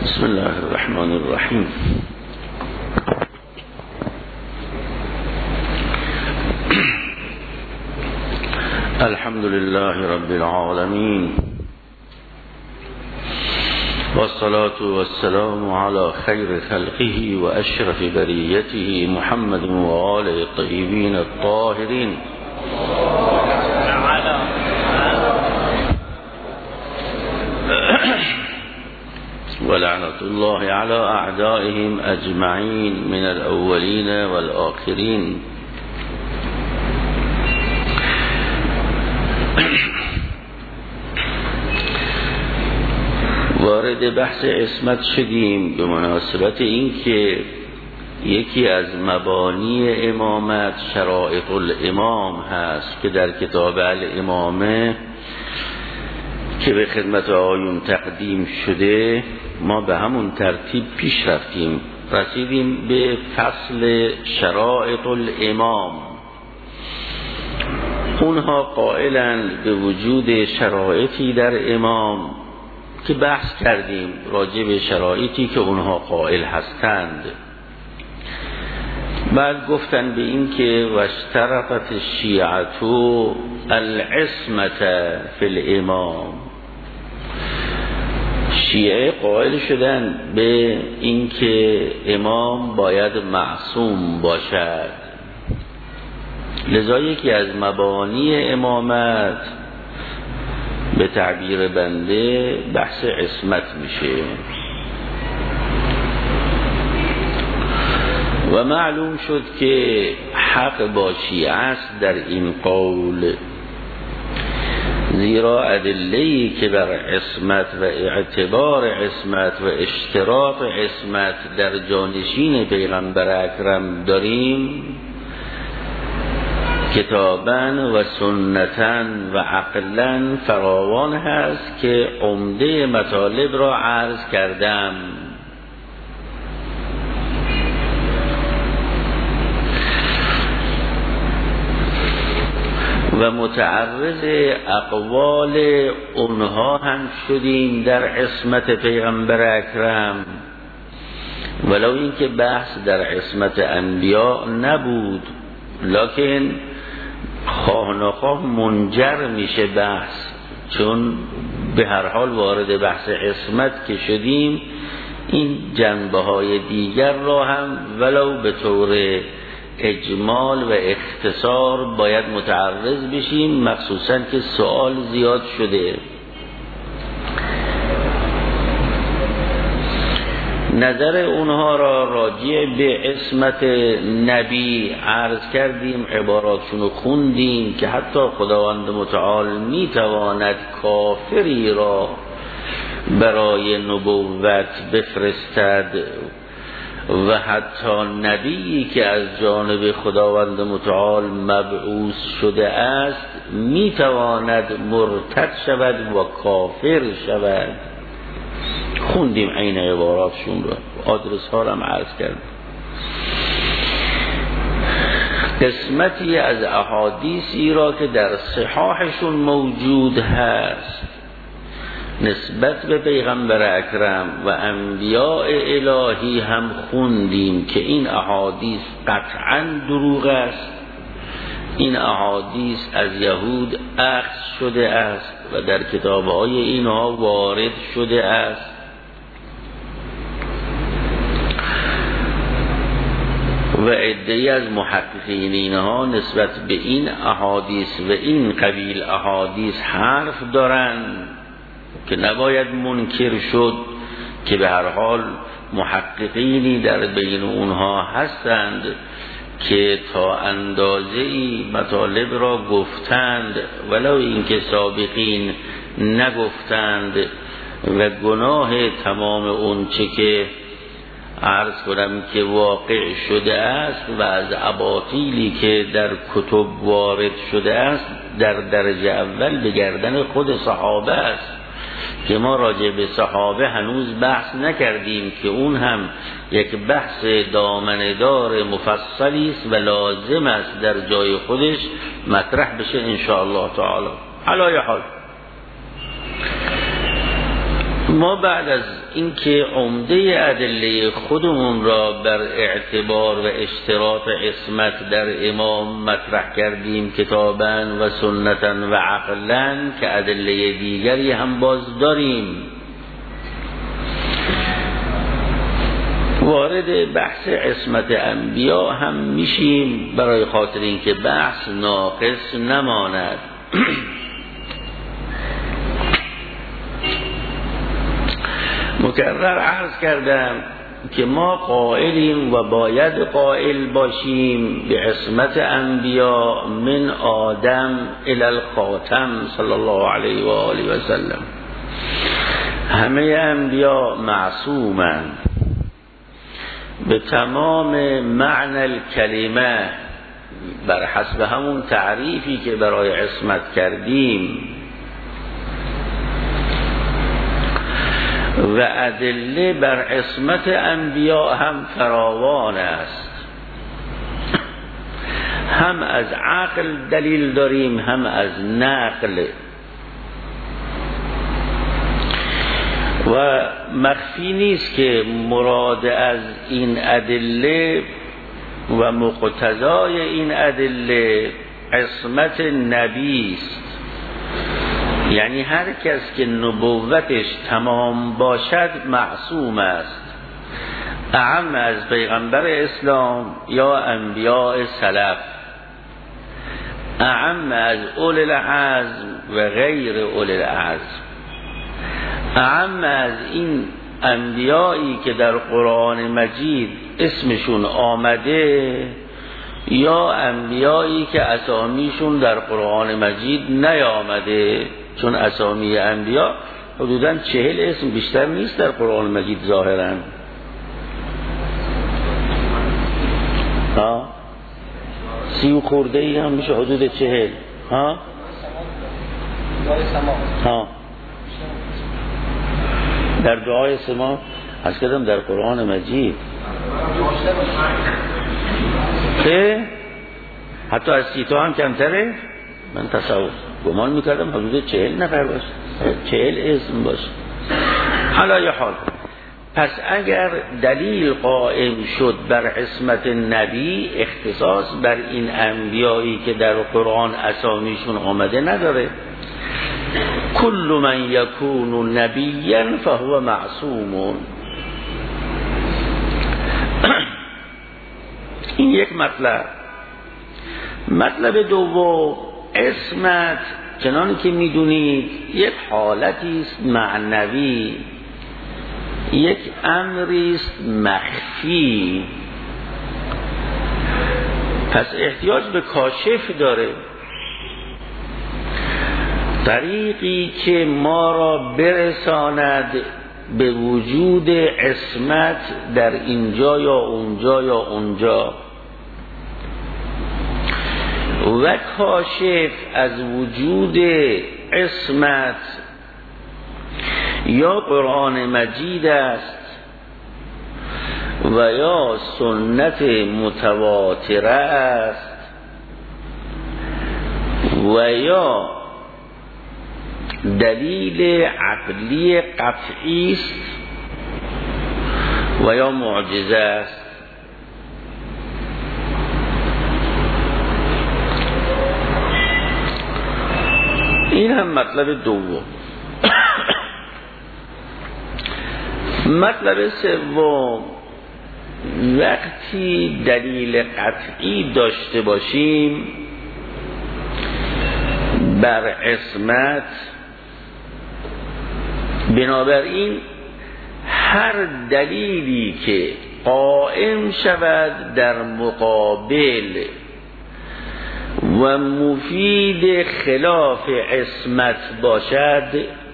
بسم الله الرحمن الرحیم. الحمد لله رب العالمین والصلاة والسلام على خير خلقه وأشرف بريته محمد وآله الطيبين الطاهرين ولعنة الله على أعدائهم أجمعين من الأولين والآخرين. وارد بحث عصمت شدیم به مناسبت این که یکی از مبانی امامت شرائط الامام هست که در کتاب الامامه که به خدمت آیون تقدیم شده ما به همون ترتیب پیش رفتیم، رسیدیم به فصل شرائط الامام. اونها قائلند به وجود شرایطی در امام که بحث کردیم راجع به شرایطی که اونها قائل هستند. بعد گفتن به این که واشترطت الشیعة العصمة فی الامام، شیعه قائل شدن به این که امام باید معصوم باشد، لذا یکی از مبانی امامت به تعبیر بنده بحث عصمت میشه. و معلوم شد که حق با شیعه است در این قول، زیرا ادله‌ای که بر عصمت و اعتبار عصمت و اشتراط عصمت در جانشین پیغمبر اکرم داریم کتاباً و سنتاً و عقلاً فراوان هست که عمده مطالب را عرض کردم. و متعرض اقوال اونها هم شدیم در عصمت پیغمبر اکرم، ولو اینکه بحث در عصمت انبیاء نبود، لکن خواه نخواه منجر میشه بحث، چون به هر حال وارد بحث عصمت که شدیم این جنبه های دیگر را هم ولو به طور اجمال و اختصار باید متعرض بشیم، مخصوصا که سوال زیاد شده. نظر اونها را راجع به عصمت نبی عرض کردیم، عباراتشون خوندیم که حتی خداوند متعال میتواند کافری را برای نبوت بفرستد و حتی نبیی که از جانب خداوند متعال مبعوث شده است میتواند مرتد شود و کافر شود. خوندیم عین عباراتشون رو، آدرس ها رو هم عرض کردیم. قسمتی از احادیثی را که در صحاحشون موجود هست نسبت به پیغمبر اکرم و انبیاء الهی هم خوندیم که این احادیث قطعاً دروغ است، این احادیث از یهود اخذ شده است و در کتابهای اینها وارد شده است. و عده‌ای از محققین اینها نسبت به این احادیث و این قبیل احادیث حرف دارند که نباید منکر شد، که به هر حال محققینی در بین اونها هستند که تا اندازه‌ای مطالب را گفتند ولو اینکه سابقین نگفتند، و گناه تمام اون چه که عرض کنم که واقع شده است و از اباطیلی که در کتب وارد شده است در درجه اول به گردن خود صحابه است، که ما راجع به صحابه هنوز بحث نکردیم که اون هم یک بحث دامنه‌دار مفصلی است و لازم است در جای خودش مطرح بشه ان شاء الله تعالی. علی حال ما بعد از اینکه عمده ادله خودمون را بر اعتبار و اشتراط عصمت در امام مطرح کردیم کتاباً و سنتاً و عقلاً، که ادله دیگری هم باز داریم. وارد بحث عصمت انبیا هم میشیم برای خاطر اینکه بحث ناقص نماند. مکرر عرض کردم که ما قائلیم و باید قائل باشیم به عصمت انبیا من آدم الی الخاتم صلی الله علیه و آله و سلم. همه انبیا معصومند به تمام معنی الکلمه، بر حسب همون تعریفی که برای عصمت کردیم، و ادله بر عصمت انبیا هم فراوان است. هم از عقل دلیل داریم، هم از نقل. و مخفی نیست که مراد از این ادله و مقتضای این ادله عصمت نبی است. یعنی هر کس که نبوتش تمام باشد معصوم است، اعم از پیغمبر اسلام یا انبیاء سلف، اعم از اولی العزم و غیر اولی العزم، اعم از این انبیایی که در قرآن مجید اسمشون آمده یا انبیایی که اسامیشون در قرآن مجید نیامده. چون اسامی انبیا حدوداً 40 اسم بیشتر نیست در قرآن مجید ظاهراً. 30 و خورده ای هم میشه، حدود 40. در دعای سما از کدام در قرآن مجید که حتی از 30 تا هم کمتره. من تصور گمان میکردم حدود 40 نفر باشه، 40 اسم باشه. حالا یه حال، پس اگر دلیل قائم شد بر عصمت نبی، اختصاص بر این انبیایی که در قرآن اسامیشون آمده نداره. کل من یکون نبیا فهو معصوم. این یک مطلب. مطلب دوم، عصمت چنان که میدونید یک حالتی است معنوی، یک امری است مخفی، پس احتیاج به کاشف داره. طریقی که ما را برساند به وجود عصمت در اینجا یا اونجا یا اونجا، و کاشف از وجود عصمت یا قرآن مجید است و یا سنت متواتره است و یا دلیل عقلی قطعی است و یا معجزه است. این هم مطلب دوم. مطلب سوم، وقتی دلیل قطعی داشته باشیم بر عصمت، بنابراین هر دلیلی که قائم شود در مقابل و مفید خلاف عصمت باشد،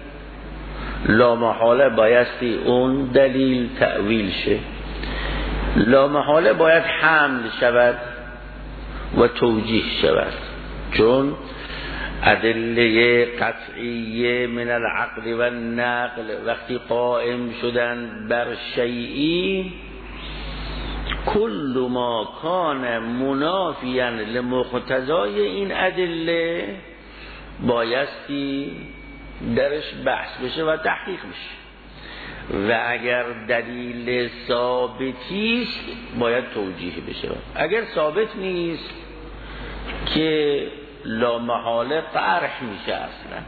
لامحاله بایستی اون دلیل تأویل شه، لامحاله باید حمل شود و توجیه شود. چون ادله قطعیه من العقل و النقل وقتی قائم شدن بر شیئی، کل ما کان منافیا لمقتضای این ادله بایستی درش بحث بشه و تحقیق بشه. و اگر دلیل ثابتی است باید توجیه بشه. اگر ثابت نیست که لا محاله طرح میشه اصلا.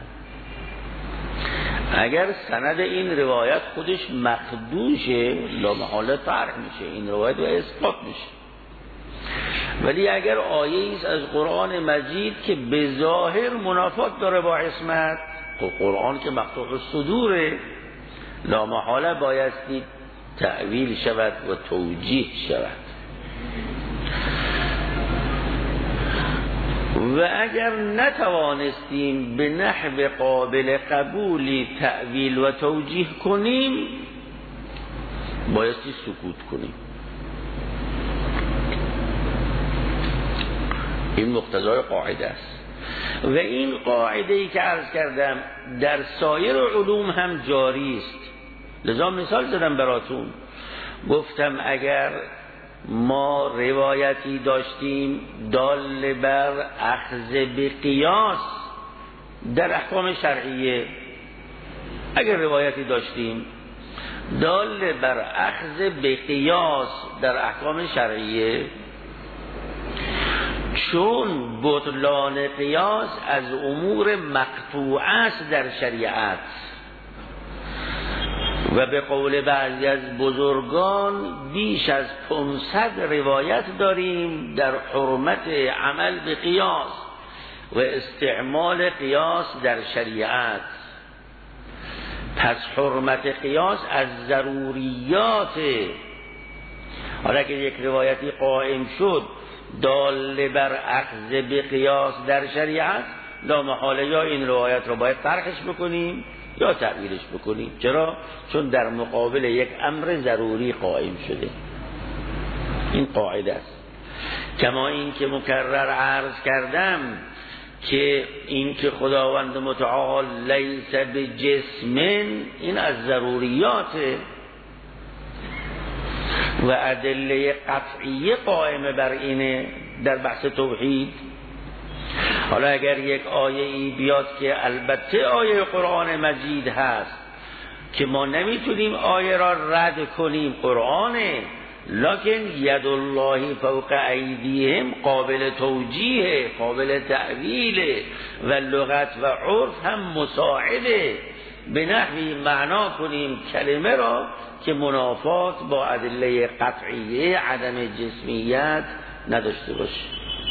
اگر سند این روایت خودش مخدوشه لا محاله طرح میشه، این روایت و اثبات میشه. ولی اگر آیه است از قرآن مجید که به ظاهر منافات داره با عصمت، خب قرآن که مقطوع الصدوره، لا محاله بایستی تأویل شود و توجیه شود. و اگر نتوانستیم به نحو قابل قبولی تأویل و توجیه کنیم بایستی سکوت کنیم. این مقتضای قاعده است و این قاعده ای که عرض کردم در سایر علوم هم جاری است. لذا مثال زدم براتون، گفتم اگر ما روایتی داشتیم دال بر اخذ به قیاس در احکام شرعیه، اگر روایتی داشتیم دال بر اخذ به قیاس در احکام شرعیه، چون بطلان قیاس از امور مقطوعه است در شریعت و به قول بعضی از بزرگان بیش از 500 روایت داریم در حرمت عمل به قیاس و استعمال قیاس در شریعت، پس حرمت قیاس از ضروریات. حالا که یک روایتی قائم شد دال بر اخذ به قیاس در شریعت، لا محاله یا این روایت رو باید طرحش بکنیم یا تعبیرش بکنیم. چرا؟ چون در مقابل یک امر ضروری قائم شده. این قاعده است. کما این که مکرر عرض کردم که این که خداوند متعال لیس بجسم، این از ضروریاته و ادله قطعیه قائمه بر اینه در بحث توحید. حالا اگر یک آیه ای بیاد که البته آیه قرآن مجید هست که ما نمیتونیم آیه را رد کنیم، قرآنه، لکن ید الله فوق ایدیهم قابل توجیه، قابل تعویل و لغت و عرف هم مساعده، به نحوی معنا کنیم کلمه را که منافات با ادله قطعیه عدم جسمیت نداشته باشه.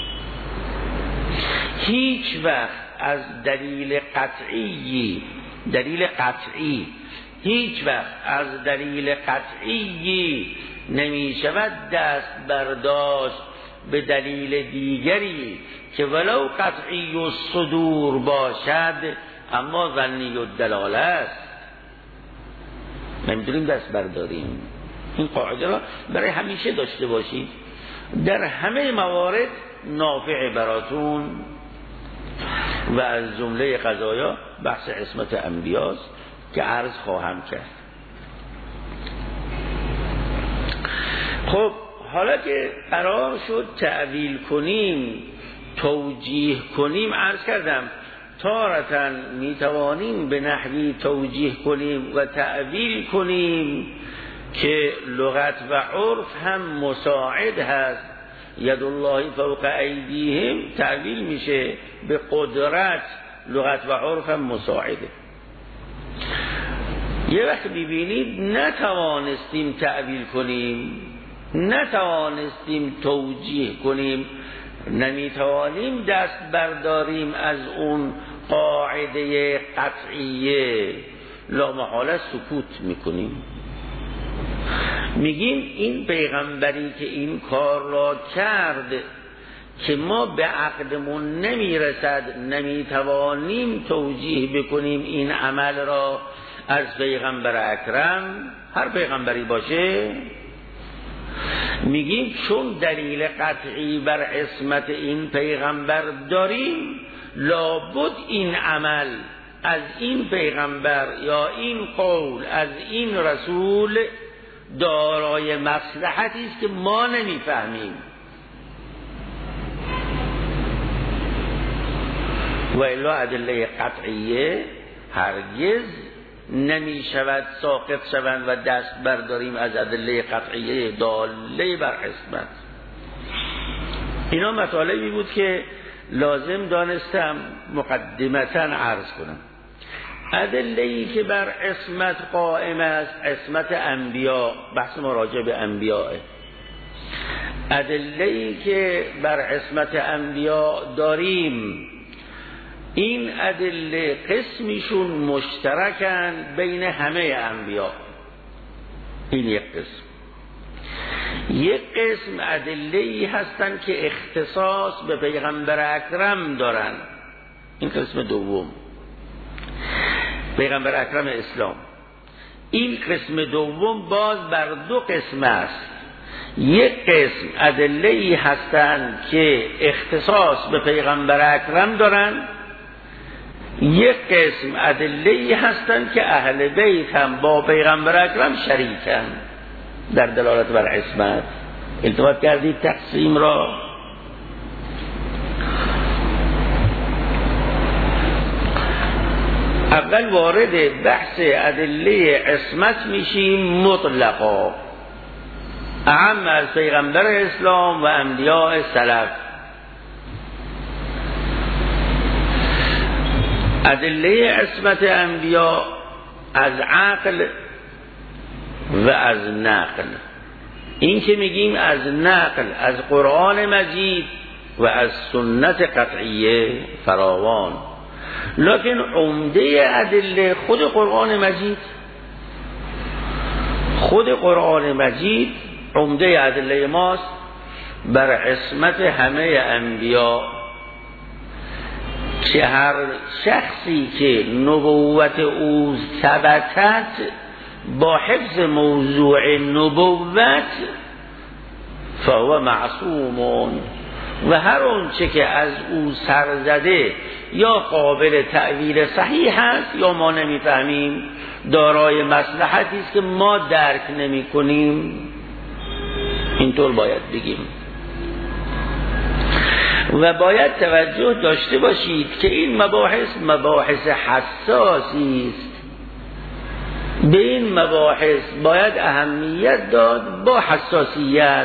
هیچ وقت از دلیل قطعی هیچ وقت از دلیل قطعی نمی شود دست برداشت به دلیل دیگری که ولو قطعی و صدور باشد اما ظنی و دلاله است، نمیتونیم دست برداریم. این قاعده را برای همیشه داشته باشید، در همه موارد نافع براتون. و از جمله قضایا بحث عصمت انبیاست که عرض خواهم کرد. خب حالا که قرار شد تعویل کنیم، توجیه کنیم، عرض کردم تارةً میتوانیم به نحوی توجیه کنیم و تعویل کنیم که لغت و عرف هم مساعد هست. ید الله فوق ایدیهم تعویل میشه به قدرت، لغت و عرف هم مساعده. یه وقت ببینید نتوانستیم تعویل کنیم، نتوانستیم توجیه کنیم، نمیتوانیم دست برداریم از اون قاعده قطعیه، لا محاله سکوت میکنیم. میگیم این پیغمبری که این کار را کرد که ما به عقلمون نمیرسد، نمیتوانیم توجیه بکنیم این عمل را از پیغمبر اکرم، هر پیغمبری باشه، میگیم چون دلیل قطعی بر عصمت این پیغمبر داریم، لابد این عمل از این پیغمبر یا این قول از این رسول دارای مصلحتی است که ما نمیفهمیم، و الا ادله قطعیه هرگز نمی شود ساقط شوند و دست برداریم از ادله قطعیه داله بر عصمت. اینا مطالبی بود که لازم دانستم مقدمتاً عرض کنم. ادله‌ای که بر عصمت قائم است عصمت انبیا، بحث ما راجع به انبیاءه. ادله‌ای که بر عصمت انبیا داریم این ادله قسمیشون مشترکن بین همه انبیا. این یک قسم. یک قسم ادله‌ای هستن که اختصاص به پیغمبر اکرم دارن. این قسم دوم، پیغمبر اکرم اسلام. این قسم دوم باز بر دو قسم است. یک قسم ادله‌ای هستن که اختصاص به پیغمبر اکرم دارن، یک قسم ادله‌ای هستن که اهل بیت هم با پیغمبر اکرم شریکن در دلالت بر عصمت. التفات کردید تقسیم را؟ اول وارد بحث ادله عصمت میشیم مطلقا، اعم از پیغمبر اسلام و انبیاء سلف. ادله عصمت انبیا از عقل و از نقل. این که میگیم از نقل از قرآن مجید و از سنت قطعیه فراوان، لکن عمده ادله خود قرآن مجید. خود قرآن مجید عمده ادله ماست بر عصمت همه انبیا، که هر شخصی که نبوت او ثبتت با حفظ موضوع نبوت فهو معصومون، و هر اونچه که از او سرزده یا قابل تأویل صحیح است یا ما نمیفهمیم، دارای مصلحتی است که ما درک نمی کنیم. اینطور باید بگیم. و باید توجه داشته باشید که این مباحث حساسی است. به این مباحث باید اهمیت داد با حساسیت.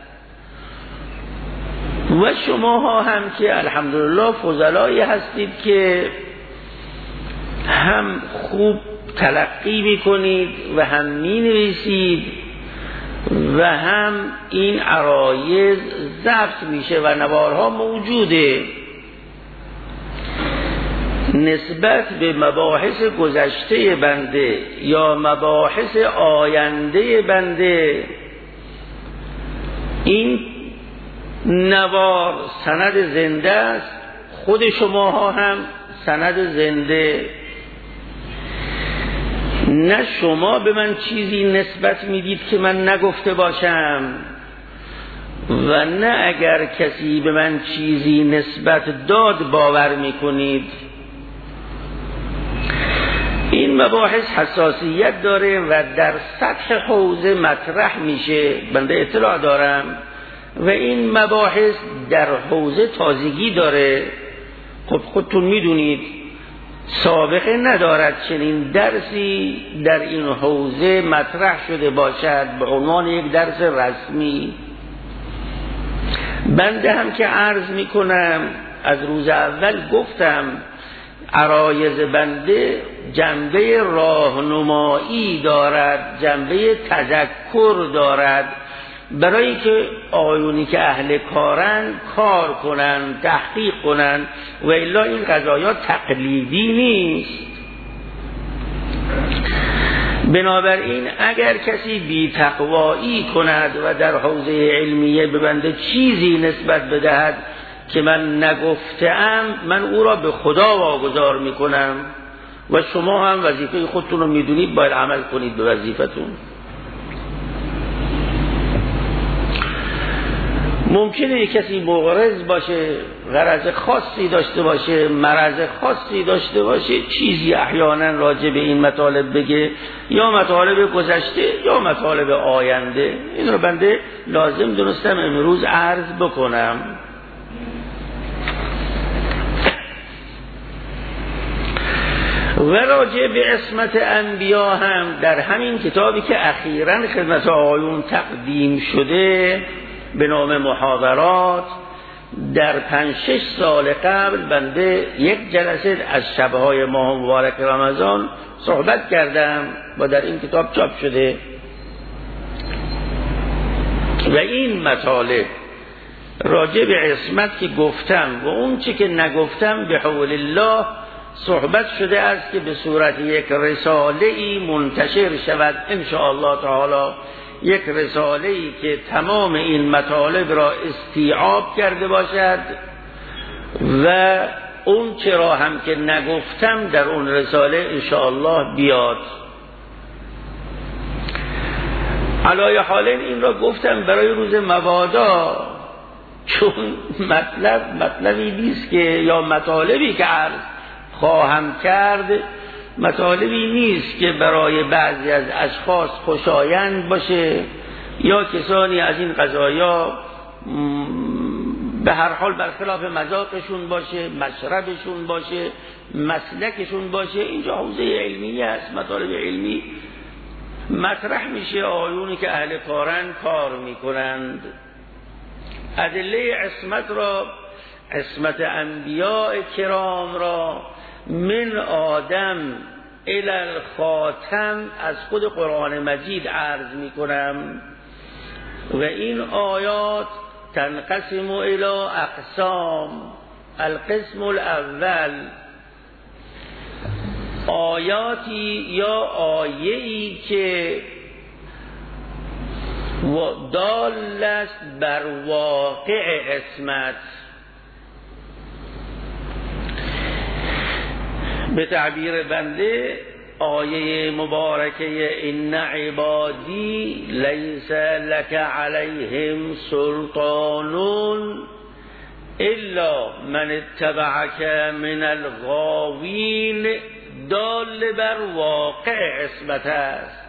و شماها هم که الحمدلله فضلایی هستید که هم خوب تلقی میکنید و هم مینویسید و هم این عرایض ضبط میشه و نوارها موجوده. نسبت به مباحث گذشته بنده یا مباحث آینده بنده این نوار سند زنده است، خود شماها هم سند زنده. نه شما به من چیزی نسبت میدید که من نگفته باشم و نه اگر کسی به من چیزی نسبت داد باور میکنید. این مباحث حساسیت داره و در سطح حوزه مطرح میشه، بنده اطلاع دارم، و این مباحث در حوزه تازگی داره. خب خودتون میدونید سابقه ندارد چنین درسی در این حوزه مطرح شده باشد به عنوان یک درس رسمی. بنده هم که عرض میکنم از روز اول گفتم عرایض بنده جنبه راهنمایی دارد، جنبه تذکر دارد، برای که آیونی که اهل کارن کار کنن، تحقیق کنن، و الا این قضایا تقلیدی نیست. بنابراین اگر کسی بی تقوایی کند و در حوزه علمیه به بنده چیزی نسبت بدهد که من نگفتم، من او را به خدا واگذار میکنم و شما هم وظیفه خودتون رو میدونید، باید عمل کنید به وظیفتون. ممکنه یک کسی مغرض باشه، غرض خاصی داشته باشه، مرض خاصی داشته باشه، چیزی احیانا راجع به این مطالب بگه، یا مطالب گذشته یا مطالب آینده. این رو بنده لازم دونستم امروز عرض بکنم. و راجع به عصمت انبیا هم در همین کتابی که اخیراً خدمت آقایون تقدیم شده به نام محاضرات، در 5-6 سال قبل بنده یک جلسه از شبهای ماه مبارک رمضان صحبت کردم و در این کتاب چاپ شده و این مطالب راجع به عصمت که گفتم و اون چی که نگفتم به حول الله صحبت شده است که به صورت یک رساله‌ای منتشر شود ان شاء الله تعالی، یک رساله‌ای که تمام این مطالب را استیعاب کرده باشد و اون چرا هم که نگفتم در اون رساله ان شاء الله بیاد. علای حال این را گفتم برای روز مبادا، چون مطلبی نیست که یا مطالبی که عرض خواهم کرد مطالبی نیست که برای بعضی از اشخاص خوشایند باشه یا کسانی از این قضایا به هر حال برخلاف مذاقشون باشه، مشربشون باشه، مسلکشون باشه. اینجا حوزه علمی است، مطالب علمی مطرح میشه، آیونی که اهل کارن کار میکنند. ادله عصمت را، عصمت انبیاء کرام را من آدم الی الخاتم از خود قرآن مجید عرض میکنم و این آیات تنقسم الی اقسام. القسم الاول آیاتی یا آیه‌ای که دال است بر واقع عصمت، به تعبیر بنده آیه مبارکه ان عبادی لیس لک علیهم سلطان الا من اتبعک من الغاوین دال بر واقع عصمت است.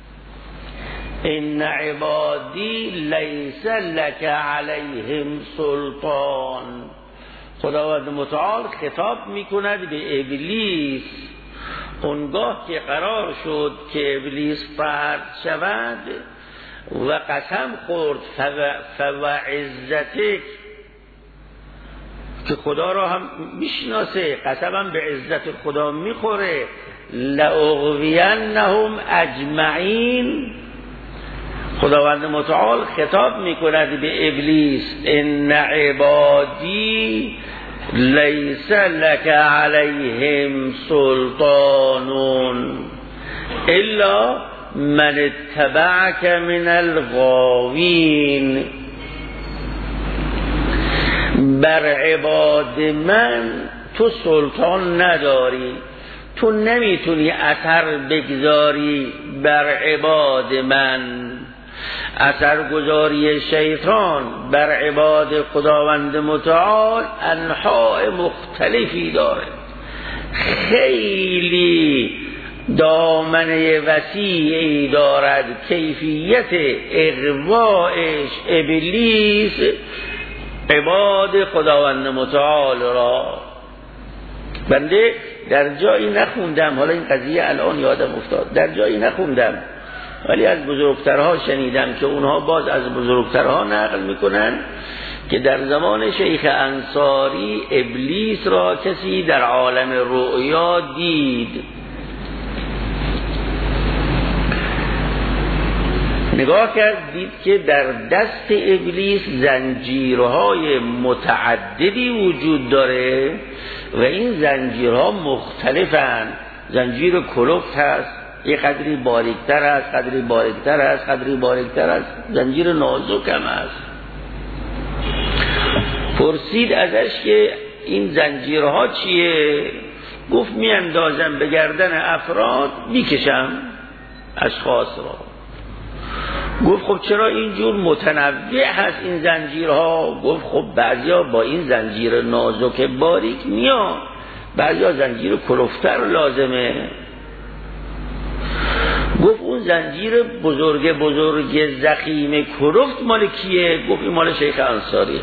ان عبادی لیس لک علیهم سلطان. خداوند متعال خطاب میکند به ابلیس اونگاه که قرار شد که ابلیس طرد شود و قسم خورد فوعزتک، که خدا را هم میشناسه، قسمم به عزت خدا میخوره، لأغوینهم اجمعین. خداوند متعال خطاب میکند به ابلیس ان عبادی لیس لک علیهم سلطان الا من اتبعک من الغاوین. بر عباد من تو سلطان نداری، تو نمیتونی اثر بگذاری بر عباد من. اثرگذاری شیطان بر عباد خداوند متعال انواع مختلفی داره، خیلی دامنه وسیعی دارد. کیفیت اغوایش ابلیس عباد خداوند متعال را بنده در جایی نخوندم، حالا این قضیه الان یادم افتاد، در جایی نخوندم ولی از بزرگترها شنیدم که اونها باز از بزرگترها نقل میکنن که در زمان شیخ انصاری ابلیس را کسی در عالم رؤیا دید. نگاه کرد دید که در دست ابلیس زنجیرهای متعددی وجود داره و این زنجیرها مختلفن. زنجیر کلفت هست، یک قدری باریکتر است، قدری باریکتر است، قدری باریکتر است، زنجیر نازک هم است. پرسید ازش که این زنجیرها چیه؟ گفت میاندازم به گردن افراد میکشم اشخاص را. گفت خب چرا اینجور متنوع هست این زنجیرها؟ گفت خب بعضیا با این زنجیر نازک باریک میان، بعضیا زنجیر کلفتر لازمه. گفت اون زنجیر بزرگ زخیم کلفت مال کیه؟ گفت این مال شیخ انصاریه.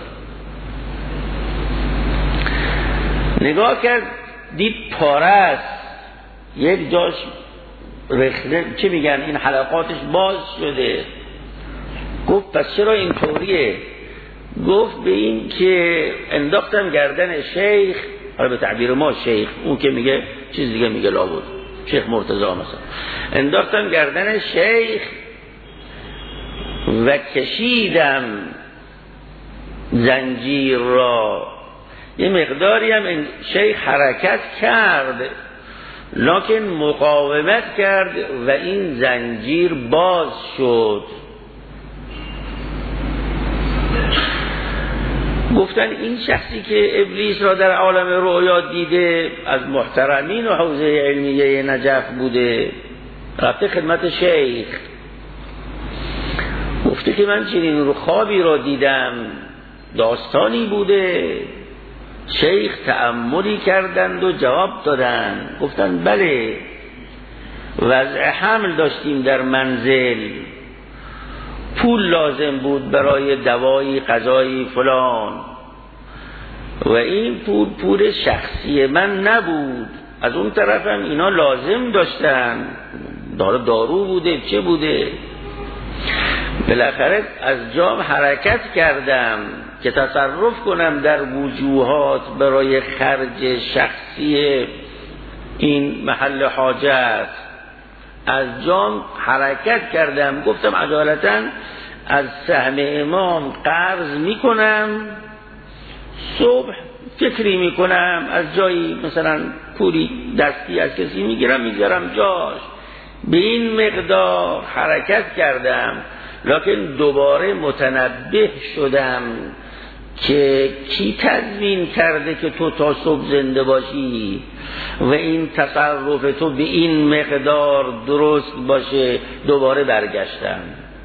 نگاه کرد دید پاره است، یک جاش رخنه چه میگن این حلقاتش باز شده. گفت پس چرا اینطوریه؟ گفت به این که انداختم گردن شیخ، حالا به تعبیر ما شیخ، اون که میگه چیز دیگه میگه لابد، شیخ مرتضی مثلا، انداختم گردن شیخ و کشیدم زنجیر را. یه مقداری هم این شیخ حرکت کرد لکن مقاومت کرد و این زنجیر باز شد. گفتن این شخصی که ابلیس را در عالم رؤیا دیده از محترمین و حوزه علمیه نجف بوده، رفته خدمت شیخ، گفته که من چنین خوابی را دیدم، داستانی بوده. شیخ تأملی کردند و جواب دادند، گفتند بله وضع حمل داشتیم در منزل، پول لازم بود برای دوایی غذایی فلان و این پول شخصی من نبود، از اون طرفم اینا لازم داشتن، دارو بوده چه بوده. بالاخره از جام حرکت کردم که تصرف کنم در وجوهات برای خرج شخصی این محل حاجت. از جام حرکت کردم، گفتم عجالتاً از سهم امام قرض میکنم، صبح فکری میکنم، از جایی مثلا پولی دستی از کسی میگیرم جاش. به این مقدار حرکت کردم لکن دوباره متنبه شدم که کی تضمین کرده که تو تا صبح زنده باشی و این تصرف تو به این مقدار درست باشه. دوباره برگشتم.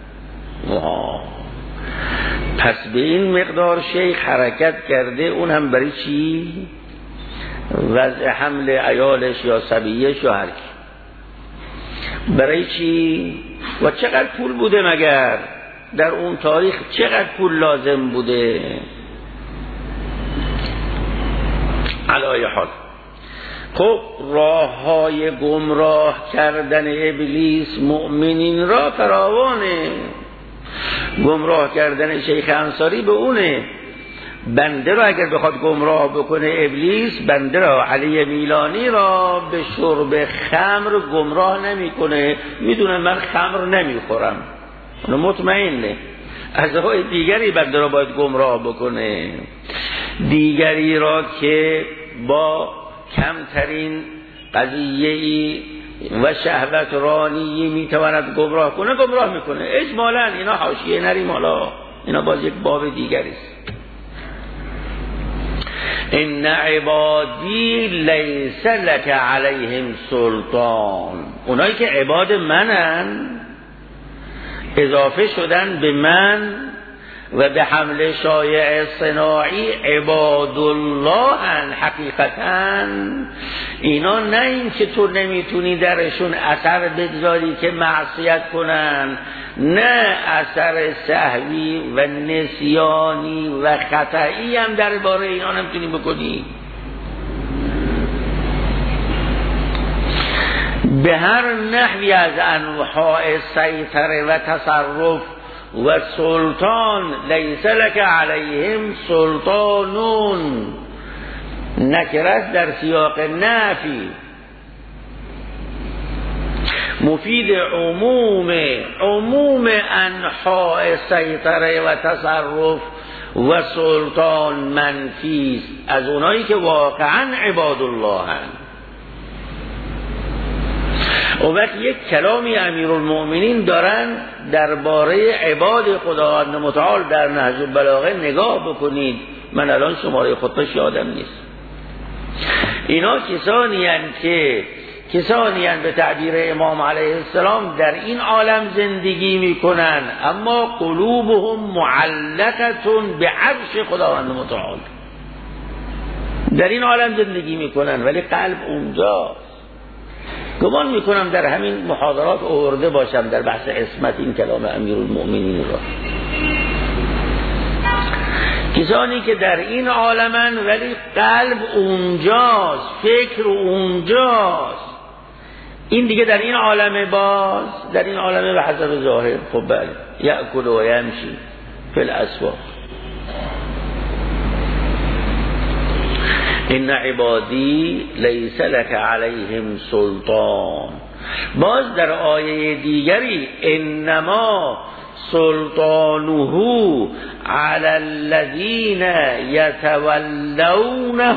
پس به این مقدار شیخ حرکت کرده، اون هم برای چی؟ وضع حمل عیالش یا صبیهش یا هر کی. برای چی؟ و چقدر پول بوده مگر در اون تاریخ؟ چقدر پول لازم بوده؟ علای حال. خب راه های گمراه کردن ابلیس مؤمنین را فراوانه. گمراه کردن شیخ انصاری به اونه. بنده را اگر بخواد گمراه بکنه ابلیس، بنده را علی میلانی را به شرب خمر گمراه نمیکنه. میدونه من خمر نمیخورم، اون مطمئنه. از راه دیگری بنده را باید گمراه بکنه، دیگری را که با کمترین قضیه‌ای و شهوت رانی میتواند گمراه کنه گمراه میکنه. اجمالا اینا حاشیه نریم، حالا اینا باز یک باب دیگری است. ان عبادی لیس لک علیهم سلطان، اونایی که عباد منن، اضافه شدن به من و به حمل شایع صناعی عباد الله حقیقتا. اینا نه این که تو نمیتونی درشون اثر بگذاری که معصیت کنن، نه اثر سهوی و نسیانی و خطایی هم درباره اینا نمیتونی بکنی. به هر نحوی از انواع سیطره و تصرف و سلطان، لیس لک علیهم سلطانون، نکرت در سیاق نفی مفید عموم انواع سیطره و تصرف و سلطان منفی از اونایی که واقعا عباد الله هستند. و وقت یک کلامی امیرالمؤمنین دارن درباره عباد خداوند متعال در نهج البلاغه نگاه بکنید. من الان شماره خطش یادم نیست. اینا کسانی هستند به تعبیر امام علیه السلام در این عالم زندگی میکنن اما قلوبهم معلقتون به عرش خداوند متعال. در این عالم زندگی میکنن ولی قلب اونجاست. گمان میکنم در همین محاضرات آورده باشم در بحث عصمت این کلام امیرالمؤمنین را. کسانی که در این عالمن ولی قلب اونجاست، فکر اونجاست. این دیگه در این عالم باز، در این عالم به حسب ظاهر. خب بله، یأکل و یمشی فی الاسواق. ان عبادی لیس لک علیهم سلطان. باز در آیه دیگری انما سلطانه علی الذین یتولونه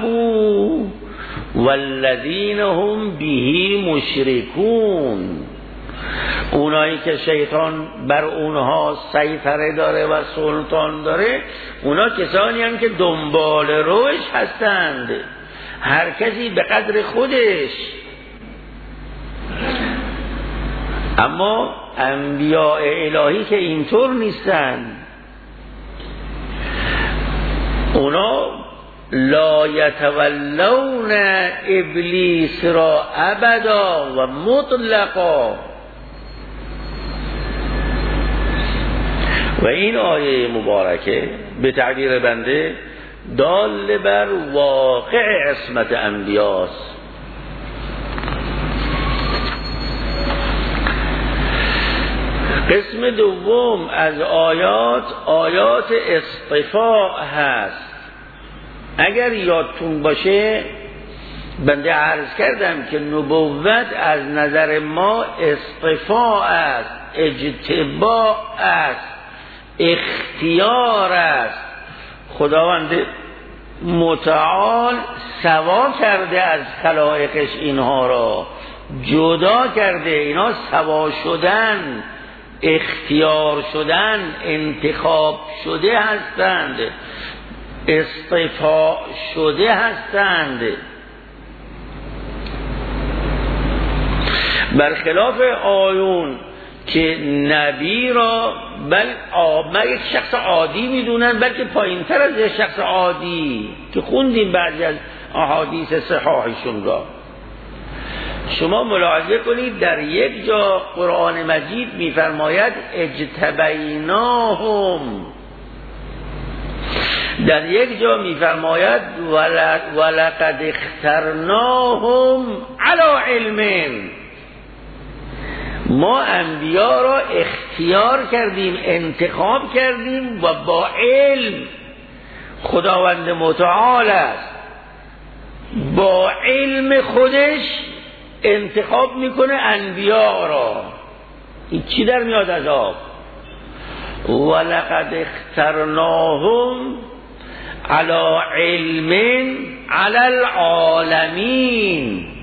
والذین هم به مشرکون. اونایی که شیطان بر اونها سیطره داره و سلطان داره، اونا کسانی هستند که دنبال روش هستند، هر کسی به قدر خودش. اما انبیاء الهی که اینطور نیستن، اونا لا یتولون ابلیس را ابدا و مطلقا. و این آیه مبارکه به تعبیر بنده دال بر واقع عصمت انبیاست. قسم دوم از آیات اصطفاء هست. اگر یادتون باشه بنده عرض کردم که نبوت از نظر ما اصطفاء است، اجتباء است، اختیار است. خداوند متعال سوا کرده از خلائقش اینها را، جدا کرده. اینا سوا شدن، اختیار شدن، انتخاب شده هستند، اصطفاء شده هستند. برخلاف آیون که نبی را یک شخص عادی میدونن، بلکه پایین تر از یک شخص عادی که خوندیم بعضی از احادیث صحاحشون را. شما ملاحظه کنید در یک جا قرآن مجید میفرماید اجتبیناهم، در یک جا میفرماید ولقد اخترناهم علی علم. ما انبیا را اختیار کردیم، انتخاب کردیم و با علم. خداوند متعال است، با علم خودش انتخاب میکنه انبیا را. این چی در میاد از آب؟ ولقد اخترناهم علی علم علی العالمین.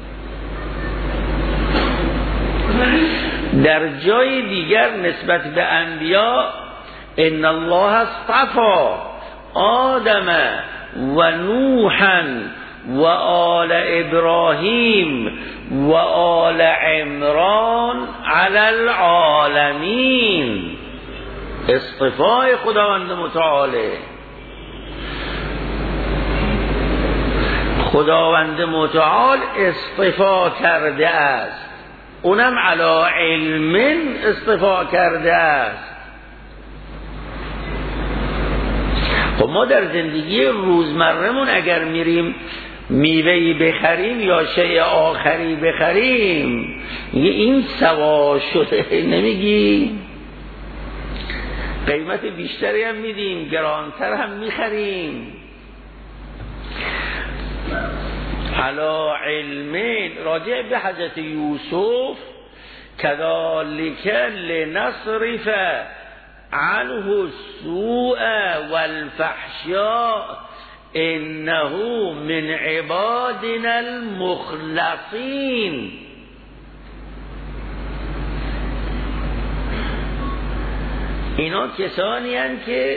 در جای دیگر نسبت به انبیا ان الله اصطفى آدم و نوحا و آل ابراهیم و آل عمران علی العالمین. اصطفاء خداوند متعاله. خداوند متعال اصطفا کرده است، اونم علی علم اصطفا کرده است. خب ما در زندگی روزمره‌مون اگر میریم میوهی بخریم یا شیء آخری بخریم، میگه این سوا شده، نمیگی؟ قیمت بیشتری هم میدیم، گرانتر هم میخریم. علی علم. راجع به حضرت یوسف کذالک لنصرف عنه السوء والفحشاء انه من عبادنا المخلصین. اینا کسانی هستند که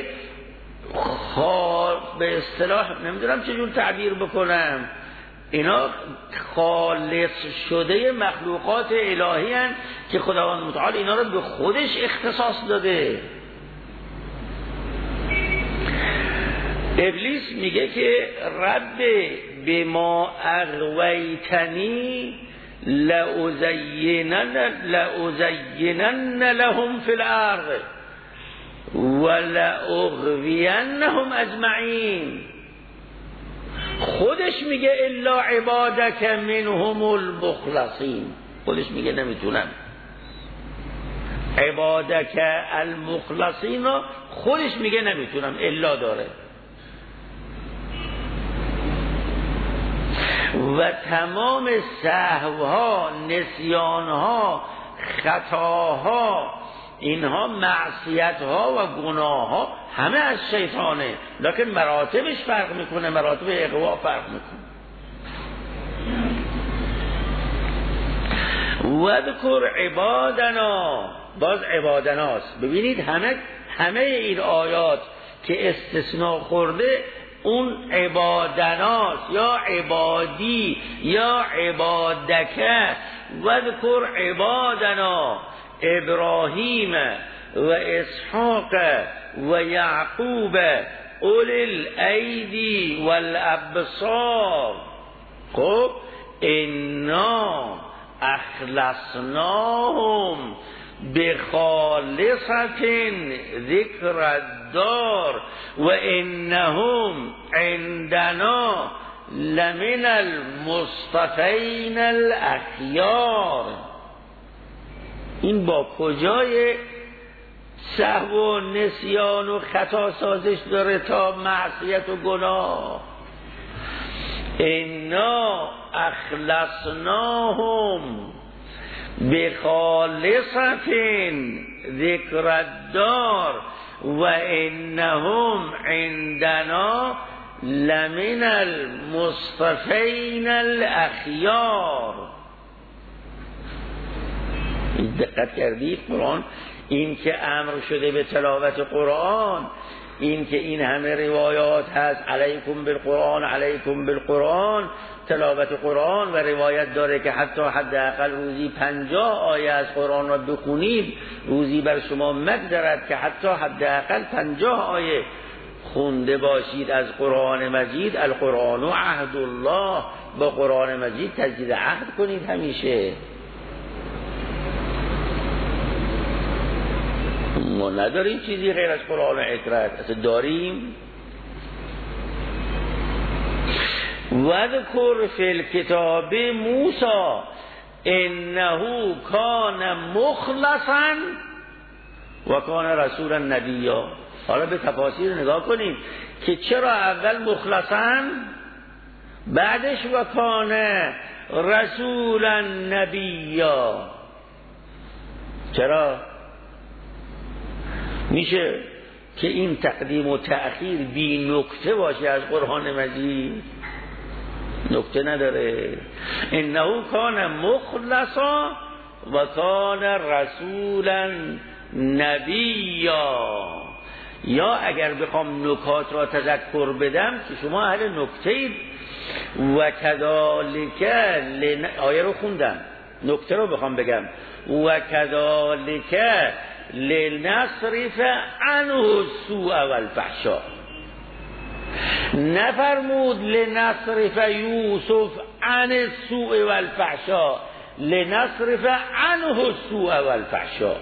به اصطلاح نمیدونم چجور تعبیر بکنم، اینا خالص شده مخلوقات الهی هستند که خداوند متعال اینا رو به خودش اختصاص داده. ابلیس میگه که رب بما اغویتنی لأزینن لهم فی الارض ولأغوینهم اجمعین. خودش میگه الا عبادک منهم المخلصین. خودش میگه نمیتونم. عبادک المخلصین رو خودش میگه نمیتونم، الا داره. و تمام سهوها، نسیانها، خطاها، اینها معصیتها و گناهها همه از شیطانه، لکن مراتبش فرق میکنه، مراتب اغوا فرق میکنه. وذکر عبادنا، باز عبادناست. ببینید همه این آیات که استثناء خورده اون عبادناست، یا عبادی یا عبادکه. وذکر عبادنا ابراهیم و اسحاق و یعقوب اولی الایدی والابصار. خب انا اخلصناهم بخالصة ذکر الدار و انهم عندنا لمن المصطفین الاخیار. این با کجای سهو و نسیان و خطا سازش داره تا معصیت و گناه؟ انا اخلصناهم بخالصة ذکر الدار و انهم عندنا لمن المصطفین الاخیار. دقت کردید قرآن این که امر شده به تلاوت قرآن، این که این همه روایات هست علیکم بالقرآن علیکم بالقرآن، تلاوت قرآن، و روایت داره که حتی حداقل روزی 50 آیه از قرآن را بخونید روزی بر شما مگذرد که حتی حداقل 50 آیه خونده باشید از قرآن مجید. القرآن و عهد الله، با قرآن مجید تجدید عهد کنید همیشه. ما نداریم چیزی غیر از قرآن و عترت، اصلا داریم؟ وذکر فی الکتاب موسی انه کان مخلصا و کان رسولا نبیا. حالا به تفاسیر نگاه کنیم که چرا اول مخلصا بعدش و کان رسولا نبیا. چرا؟ میشه که این تقدیم و تأخیر بی نکته باشه از قرآن مجید؟ نکته نداره. انه کان مخلصا و کان رسولا نبیا. یا اگر بخوام نکات را تذکر بدم که شما اهل نکته اید. و کذالک آیه رو خوندم، نکته رو بخوام بگم. و کذالک لنصرف عنه السوء والفحشاء. نفرمود لنصرف یوسف عن السوء والفحشاء، لنصرف عنه السوء والفحشاء.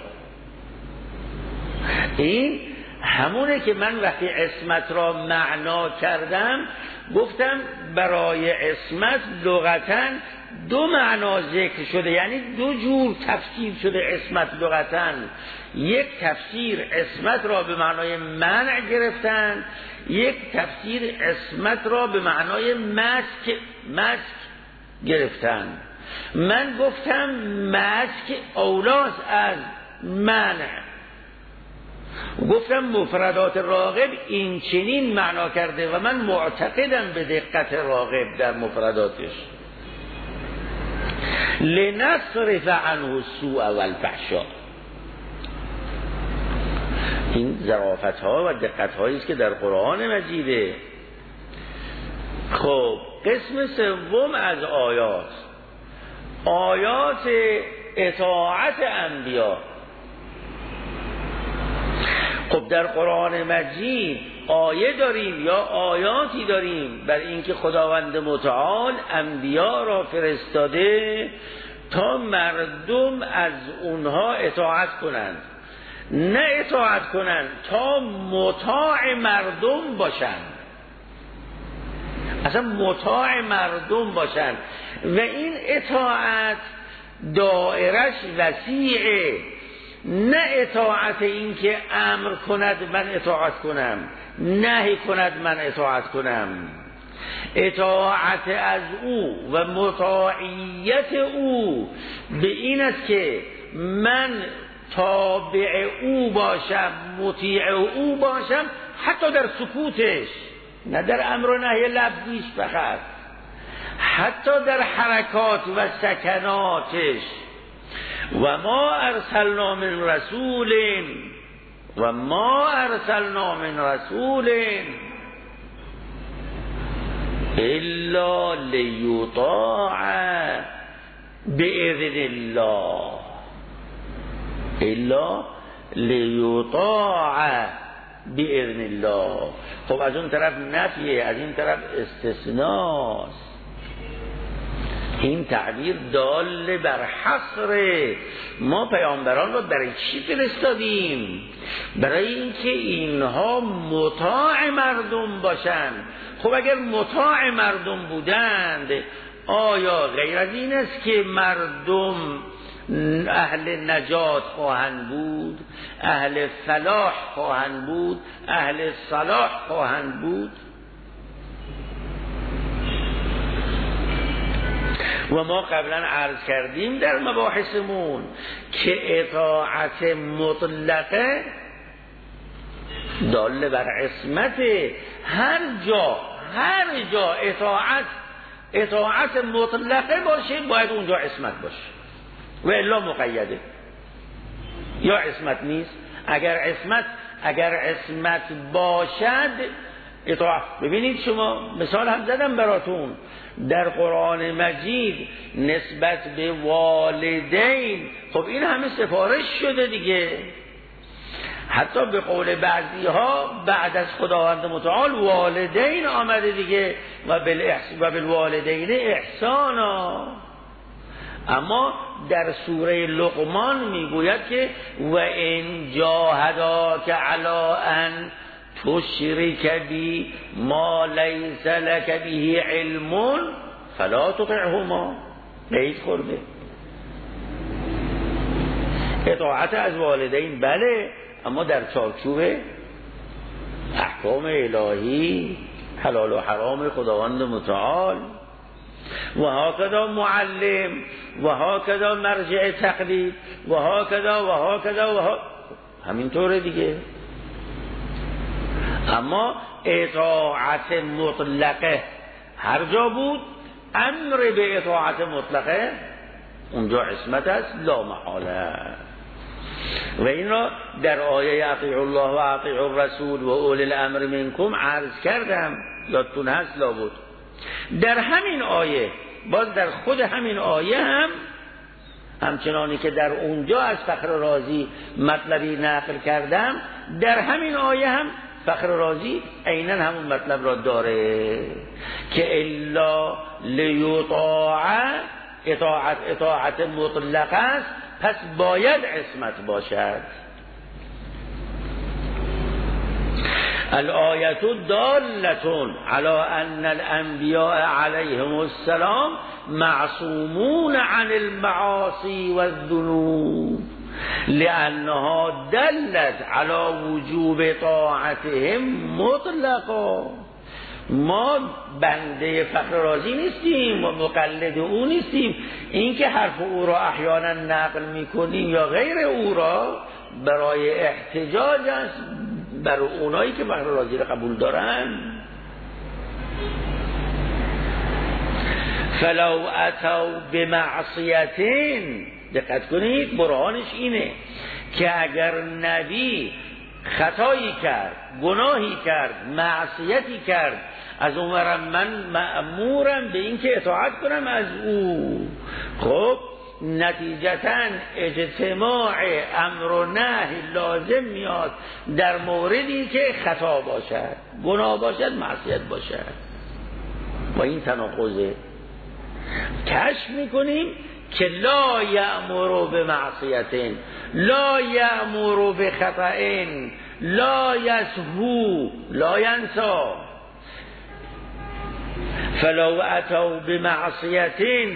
این همونه که من وقتی عصمت را معنا کردم گفتم برای عصمت لغتاً دو معنا ذکر شده، یعنی دو جور تفسیر شده عصمت لغتاً. یک تفسیر عصمت را به معنای منع گرفتن، یک تفسیر عصمت را به معنای مسک گرفتن. من گفتم مسک اولاس از منع. گفتم مفردات راغب این چنین معنا کرده و من معتقدم به دقت راغب در مفرداتش. لنصرف عنه السوء والفحشاء. این ظرافت ها و دقت هایی است که در قرآن مجیده. خب قسم سوم از آیات اطاعت انبیا. خب در قرآن مجید آیه داریم یا آیاتی داریم بر اینکه خداوند متعال انبیا را فرستاده تا مردم از اونها اطاعت کنند، نه اطاعت کنند تا مطاع مردم باشند، اصلا مطاع مردم باشند. و این اطاعت دائرش وسیعه، نه اطاعت این که امر کند من اطاعت کنم، نهی کند من اطاعت کنم. اطاعت از او و مطاعیت او به این است که من تابع او باشم، مطیع او باشم، حتی در سکوتش، نه در امر و نهی لفظیش فقط، حتی در حرکات و سکناتش. و ما ارسلنا من رسول الا لیطاع باذن الله، الا لیطاع باذن الله. خب از اون طرف نفیه، از این طرف استثناست. این تعبیر دال بر حصره. ما پیامبران رو برای چی فرستادیم؟ برای اینکه اینها مطاع مردم باشند. خب اگر مطاع مردم بودند، آیا غیر از این است که مردم اهل نجات خواهند بود، اهل فلاح خواهند بود، اهل صلاح خواهند بود؟ و ما قبلا عرض کردیم در مباحثمون که اطاعت مطلقه دال بر عصمت. هر جا اطاعت مطلقه باشه باید اونجا عصمت باشه، و الا مقیده. یا عصمت نیست. اگر عصمت باشد اطاعت. ببینید شما مثال هم زدم براتون در قرآن مجید نسبت به والدین. خب این همه سفارش شده دیگه، حتی به قول بعضی ها بعد از خداوند متعال والدین آمده دیگه، و بالوالدین احسانا. اما در سوره لقمان میگوید که و ان جاهداک علی ان تشرک بی ما لیس لک به علم فلا تطعهما. قید خورده. اطاعت از والدین بله، اما در چارچوب احکام الهی، حلال و حرام خداوند متعال. و هاکذا معلم، و هاکذا مرجع تقلید، و هاکذا همینطوره دیگه. اما اطاعت مطلقه هر جا بود، امر به اطاعت مطلقه اونجا عصمت است لا محاله. و این را در آیه اطیعوا الله و اطیعوا الرسول و اولی الامر منکم عرض کردم، یادتون هست لابد. در همین آیه، باز در خود همین آیه هم همچنانی که در اونجا از فخر رازی مطلبی نقل کردم، در همین آیه هم فخر رازی عیناً همون مطلب را داره که الا لیطاع، اطاعت مطلق است، پس باید عصمت باشد. الآیت دالة علی ان الانبیاء علیهم السلام معصومون عن المعاصی والذنوب لأنها دلت على وجوب طاعتهم مطلقا. ما بنده فخر رازی نیستیم و مقلد او نیستیم. این که حرف او را احیانا نقل میکنیم یا غیر او را برای احتجاج است بر اونایی که فخر رازی را قبول دارن. فلو اتوا بمعصیتین، دقت کنید برهانش اینه که اگر نبی خطایی کرد، گناهی کرد، معصیتی کرد، از اونورم من مأمورم به این که اطاعت کنم از او. خب نتیجتاً اجتماع امر و نهی لازم میاد در موردی که خطا باشد، گناه باشد، معصیت باشد. با این تناقضه کشف میکنیم که لا یأمر بمعصیتین، لا یأمر بخطئین، لا یسهو، لا ینسا. فلو اتوا بمعصیتین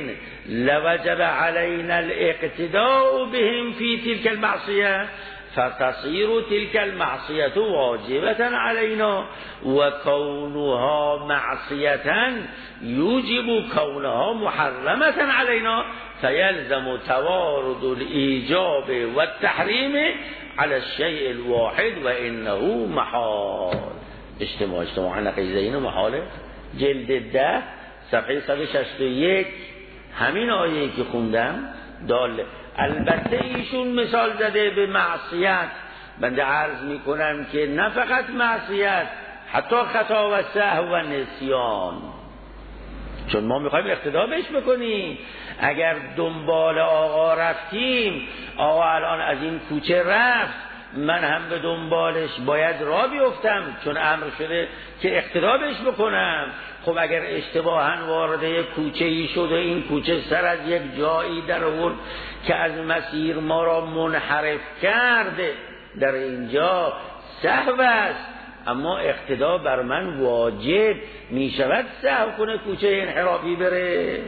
لوجب علینا الاقتداء بهم فی تلك المعصیه فتصیر تلك المعصیه واجبة علینا و کونها معصیة یوجب کونها محرمة علینا فیلزم توارد الایجاب و التحریم على الشیء الواحد و انه محال. اجتماع نقیضین محاله. جلد 10 صفحه 161 همین آیه‌ای که خوندم داله. البته ایشون مثال زده به معصیت. بنده عرض میکنم که نه فقط معصیت، حتی خطا و سهو و نسیان، چون ما میخوایم اقتدا بهش بکنیم. اگر دنبال آقا رفتیم، آقا الان از این کوچه رفت، من هم به دنبالش باید راه بیفتم، چون امر شده که اقتدا بهش بکنم. خب اگر اشتباهاً وارد یک کوچه‌ای شد و این کوچه سر از یک جایی در آورد که از مسیر ما را منحرف کرده، در اینجا سهو است، اما اقتدا بر من واجب می شود سهو کنه کوچه انحرافی بره.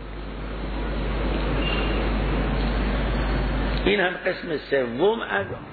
این هم قسم سوم از